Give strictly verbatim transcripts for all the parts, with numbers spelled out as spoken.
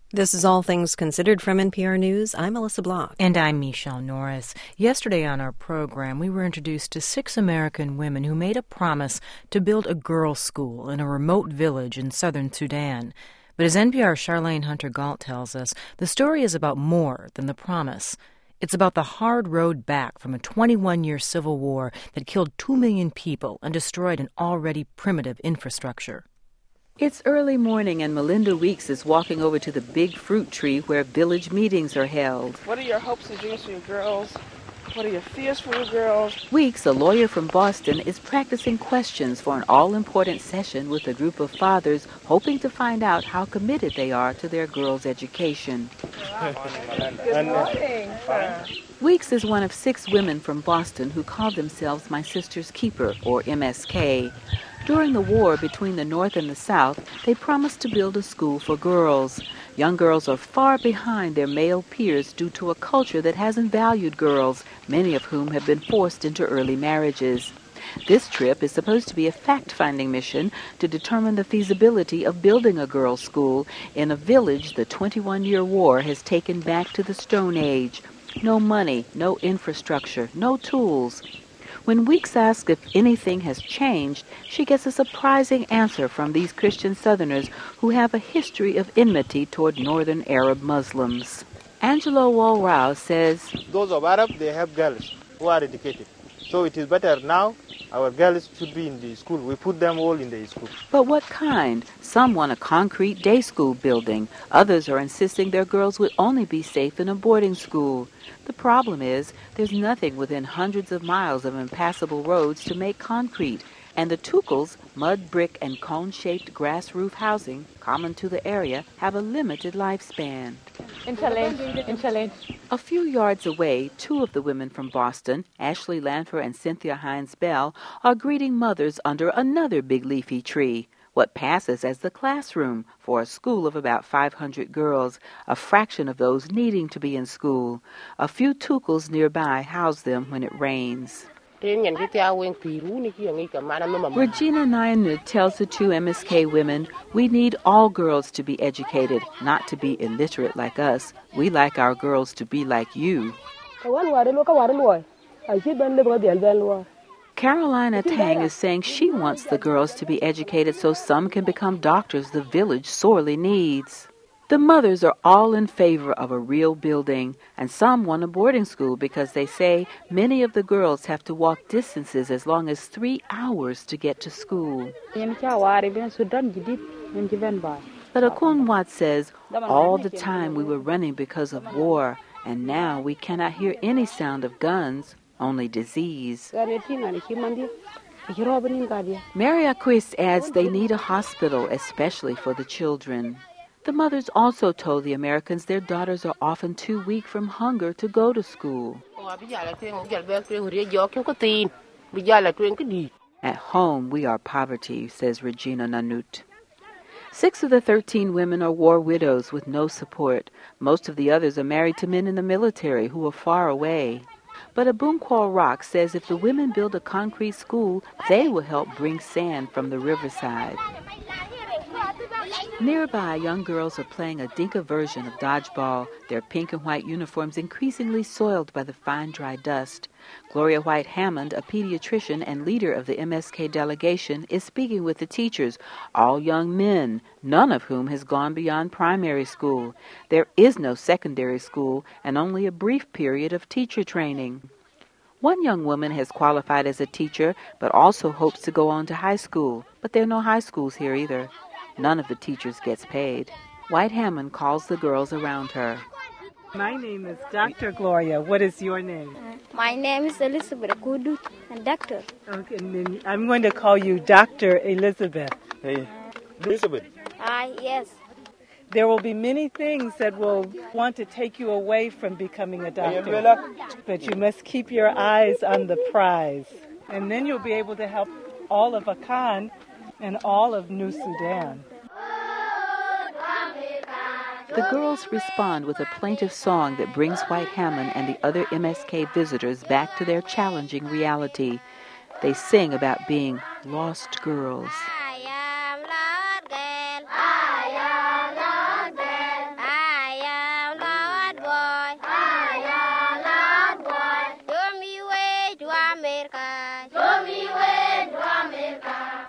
This is All Things Considered from N P R News. I'm Melissa Block. And I'm Michelle Norris. Yesterday on our program, we were introduced to six American women who made a promise to build a girls' school in a remote village in southern Sudan. But as N P R's Charlene Hunter-Galt tells us, the story is about more than the promise. It's about the hard road back from a twenty-one-year civil war that killed two million people and destroyed an already primitive infrastructure. It's early morning and Melinda Weeks is walking over to the big fruit tree where village meetings are held. What are your hopes and dreams for your girls? What are your fears for your girls? Weeks, a lawyer from Boston, is practicing questions for an all-important session with a group of fathers hoping to find out how committed they are to their girls' education. Good morning. Weeks is one of six women from Boston who call themselves My Sister's Keeper, or M S K. During the war between the North and the South, they promised to build a school for girls. Young girls are far behind their male peers due to a culture that hasn't valued girls, many of whom have been forced into early marriages. This trip is supposed to be a fact-finding mission to determine the feasibility of building a girls' school in a village the twenty-one-year war has taken back to the Stone Age. No money, no infrastructure, no tools. When Weeks asks if anything has changed, she gets a surprising answer from these Christian Southerners who have a history of enmity toward Northern Arab Muslims. Angelo Walrao says, those of Arab, they have girls who are educated. So it is better now, our girls should be in the school. We put them all in the school. But what kind? Some want a concrete day school building. Others are insisting their girls would only be safe in a boarding school. The problem is there's nothing within hundreds of miles of impassable roads to make concrete, and the Tukals, mud brick and cone-shaped grass roof housing common to the area, have a limited lifespan. A few yards away, two of the women from Boston, Ashley Lanfer and Cynthia Hines Bell, are greeting mothers under another big leafy tree, what passes as the classroom for a school of about five hundred girls, a fraction of those needing to be in school. A few Tukals nearby house them when it rains. Regina Nyanut tells the two M S K women, we need all girls to be educated, not to be illiterate like us. We like our girls to be like you. Carolina Tang is saying she wants the girls to be educated so some can become doctors the village sorely needs. The mothers are all in favor of a real building, and some want a boarding school because they say many of the girls have to walk distances as long as three hours to get to school. But Akun Wat says, all the time we were running because of war, and now we cannot hear any sound of guns, only disease. Maria Quist adds they need a hospital, especially for the children. The mothers also told the Americans their daughters are often too weak from hunger to go to school. At home, we are poverty, says Regina Nyanut. Six of the thirteen women are war widows with no support. Most of the others are married to men in the military who are far away. But Abunkwal Rock says if the women build a concrete school, they will help bring sand from the riverside. Nearby, young girls are playing a Dinka version of dodgeball, their pink and white uniforms increasingly soiled by the fine, dry dust. Gloria White Hammond, a pediatrician and leader of the M S K delegation, is speaking with the teachers, all young men, none of whom has gone beyond primary school. There is no secondary school and only a brief period of teacher training. One young woman has qualified as a teacher, but also hopes to go on to high school. But there are no high schools here either. None of the teachers gets paid. White Hammond calls the girls around her. My name is Doctor Gloria. What is your name? Uh, my name is Elizabeth Kudu, a doctor. Okay, and then I'm going to call you Doctor Elizabeth. Hey, Elizabeth. Ah, uh, yes. There will be many things that will want to take you away from becoming a doctor, but you must keep your eyes on the prize. And then you'll be able to help all of Akan and all of New Sudan. The girls respond with a plaintive song that brings White Hammond and the other M S K visitors back to their challenging reality. They sing about being lost girls. I am lost girl. I am lost girl. I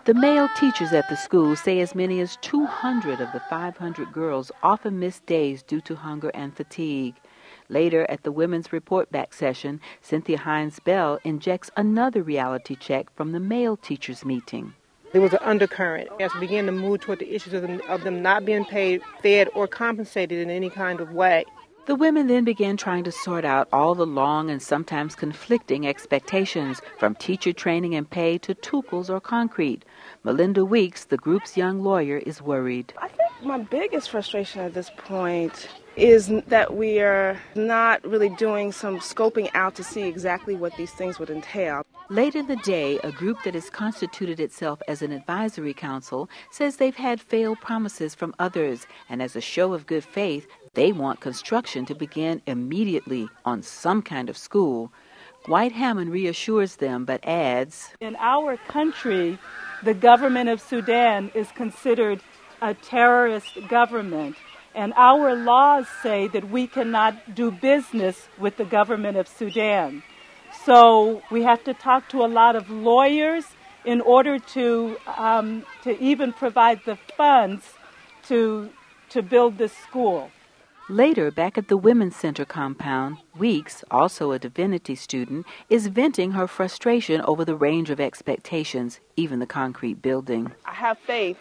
The male teachers at the school say as many as two hundred of the five hundred girls often miss days due to hunger and fatigue. Later, at the women's report back session, Cynthia Hines-Bell injects another reality check from the male teachers' meeting. There was an undercurrent as we began to move toward the issues of them, of them not being paid, fed, or compensated in any kind of way. The women then began trying to sort out all the long and sometimes conflicting expectations, from teacher training and pay to tukels or concrete. Melinda Weeks, the group's young lawyer, is worried. I think my biggest frustration at this point is that we are not really doing some scoping out to see exactly what these things would entail. Late in the day, a group that has constituted itself as an advisory council says they've had failed promises from others, and as a show of good faith, they want construction to begin immediately on some kind of school. White Hammond reassures them, but adds, in our country, the government of Sudan is considered a terrorist government, and our laws say that we cannot do business with the government of Sudan. So we have to talk to a lot of lawyers in order to um, to even provide the funds to to build this school. Later, back at the Women's Center compound, Weeks, also a divinity student, is venting her frustration over the range of expectations, even the concrete building. I have faith,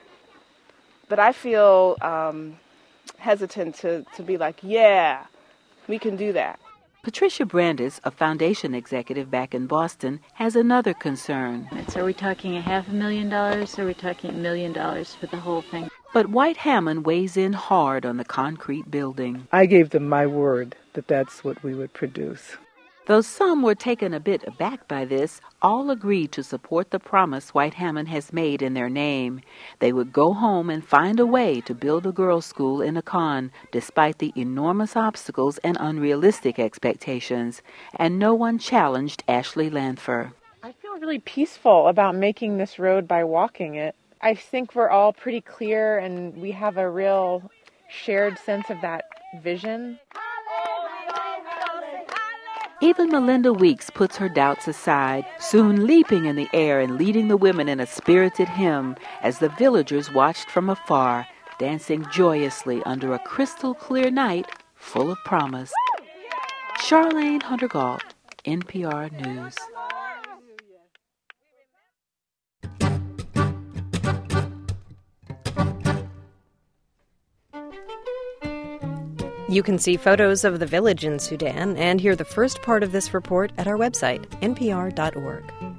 but I feel um, hesitant to, to be like, yeah, we can do that. Patricia Brandis, a foundation executive back in Boston, has another concern. So are we talking a half a million dollars, or are we talking a million dollars for the whole thing? But White Hammond weighs in hard on the concrete building. I gave them my word that that's what we would produce. Though some were taken a bit aback by this, all agreed to support the promise White Hammond has made in their name. They would go home and find a way to build a girls' school in Akan, despite the enormous obstacles and unrealistic expectations. And no one challenged Ashley Lanfer. I feel really peaceful about making this road by walking it. I think we're all pretty clear and we have a real shared sense of that vision. Even Melinda Weeks puts her doubts aside, soon leaping in the air and leading the women in a spirited hymn as the villagers watched from afar, dancing joyously under a crystal clear night full of promise. Charlene Hunter-Gault, N P R News. You can see photos of the village in Sudan and hear the first part of this report at our website, N P R dot org.